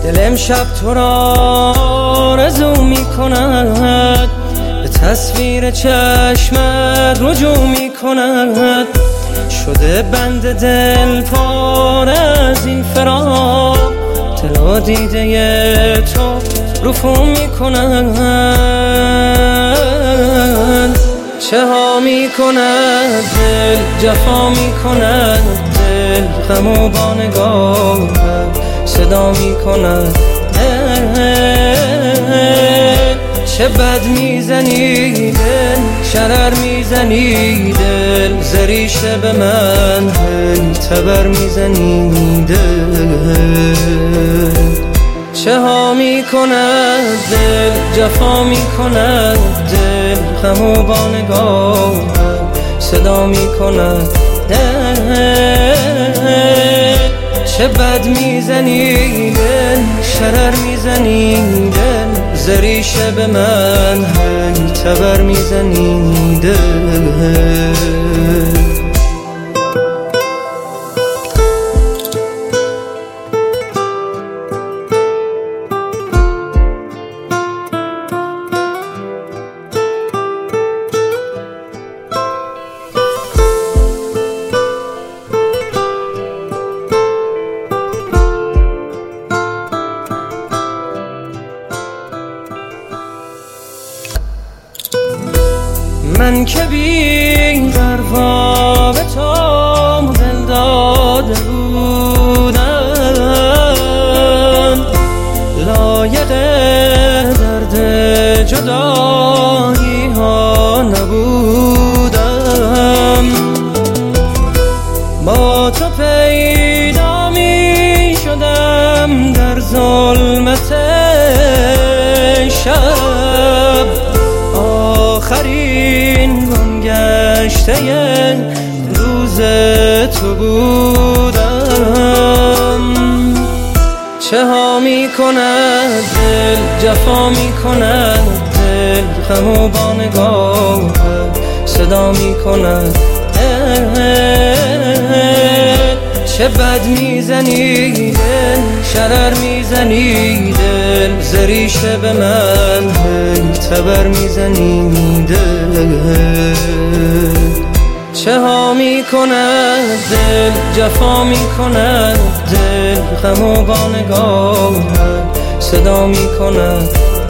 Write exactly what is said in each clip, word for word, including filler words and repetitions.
دل امشب تو را آرزو می کند، به تصویر چشمت رجوع می کند. شده بند دل پاره از این فراق، دل و دیده تو رفو می کند. چه ها می کند دل، جفا می کند دل، غم و با نگاهت صدا می کند. چه بد میزنی دل، شرر میزنی دل، زریشه به من هی تبر میزنی دل. چه ها می کند دل، جفا می کند دل، غم و با نگاهت صدا می کند. چه بد میزنی دل، شرر میزنی دل، زریشه به من هی تبر میزنی دل. من که بی پروا به تو دل داده بودم، لایق درد جدایی ها نبودم. با تو پیدا می شدم در ظلمت شب، آخرین گشته روز تو بودم. چه ها می کند دل، جفا می کند دل، غم و با نگاهت صدا می کند. چه بد میزنی دل، شرر میزنی دل، زریشه به من هی تبر میزنی دل. چه ها می کند دل، جفا می کند دل، غم و با نگاهت صدا می کند.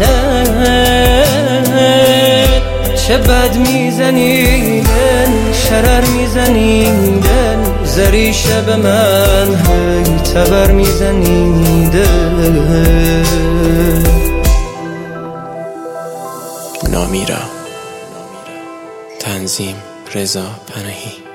چه بد میزنی دل، شرر میزنی دل، زریشه به من هی تبر میزنی دل. نامیرا، تنظیم رضا پناهی.